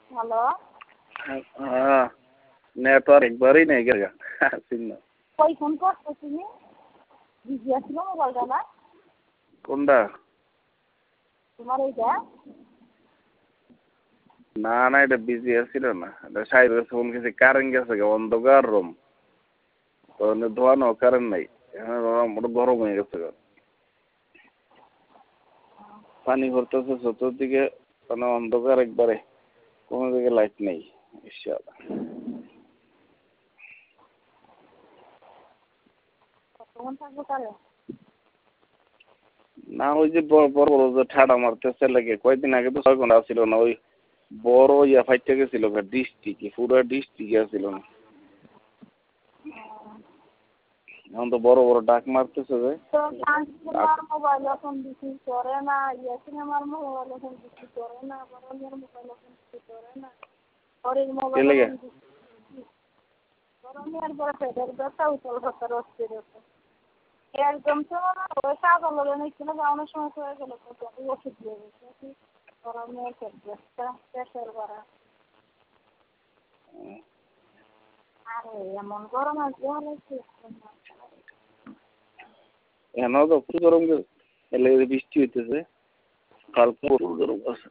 Hello. হ্যাঁ, network একবারই নেই গেল সিগন্যাল। কই ফোন করছো তুমি? বিজি আছিল মোবাইলটা না? কোনটা? তোমার এইটা? না না, এটা বিজি আছিল না। এটা সাইডে ফোন গেছে, কারেন্ট গেছে, অন্ধকার রুম তো ধোয়ানো কারেন্ট নাই। এখন গরম হয়ে গেছে। পানি ভরতেছে চতুর্দিকে, মানে অন্ধকার একবারে, কোনো দিকে লাইট নেই। কখন থাকবো তাহলে? না, ওই যে বড় বড় যে ঠাডা মারতেছে লাগে, কয়েকদিন আগে তো 6 ঘন্টা ছিল না, ওই বড় ইয়া ফাইটে গেছিল, ডিস্ট্রিক্ট পুরো ডিস্ট্রিক্ট ছিল না। এখন তো বড় বড় ডাক মারতেছে যে মোবাইল ফোন বিক্রি করে না, ইয়ে সিনেমার মোবাইল ফোন বিক্রি করে না, বড়দের মোবাইল ফোন বিক্রি করে না, ওরের মোবাইল গরমের পরে পেটের ব্যথা উতল ব্যথা রক্তের ব্যথা একদম তো ওই কাগজ নিচ্ছিল অনেক সময় হয়ে গেল, ওষুধ দিয়ে গেছে গরমের পেট ব্যথা প্রেশার বাড়া। আরে এমন গরম আছে এখন তো প্রচুর গরম, এলে বৃষ্টি হইতেছে, কালকে প্রচুর গরম আছে।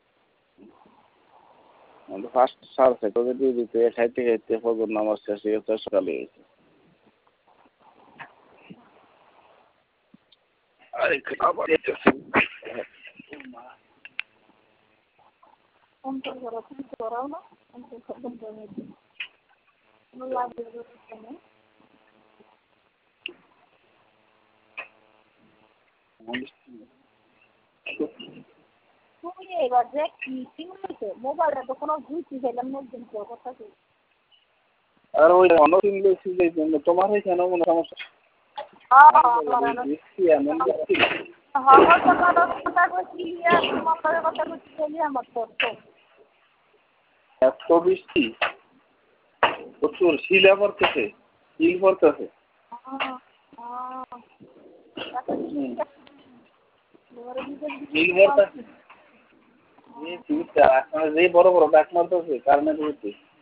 ফার্স্ট 6:30 দিয়ে দিতে খাইতে খাইতে ফজর নামাজ শেষ হয়ে গেছে, সকালে গেছে। আরে খাবার করাও না তুমি এবার যে কি হয়েছে মোবাইলটা তো কোনো বুঝতে চাইলাম না, একদিন কথা কি আর ওই অন্য সিম তোমার হয়েছে না কোনো সমস্যা? এত বৃষ্টি প্রচুর শিলা পড়তেছে, হিল পড়তেছে। যে বড় বড় ডাক মারতেছে কারণে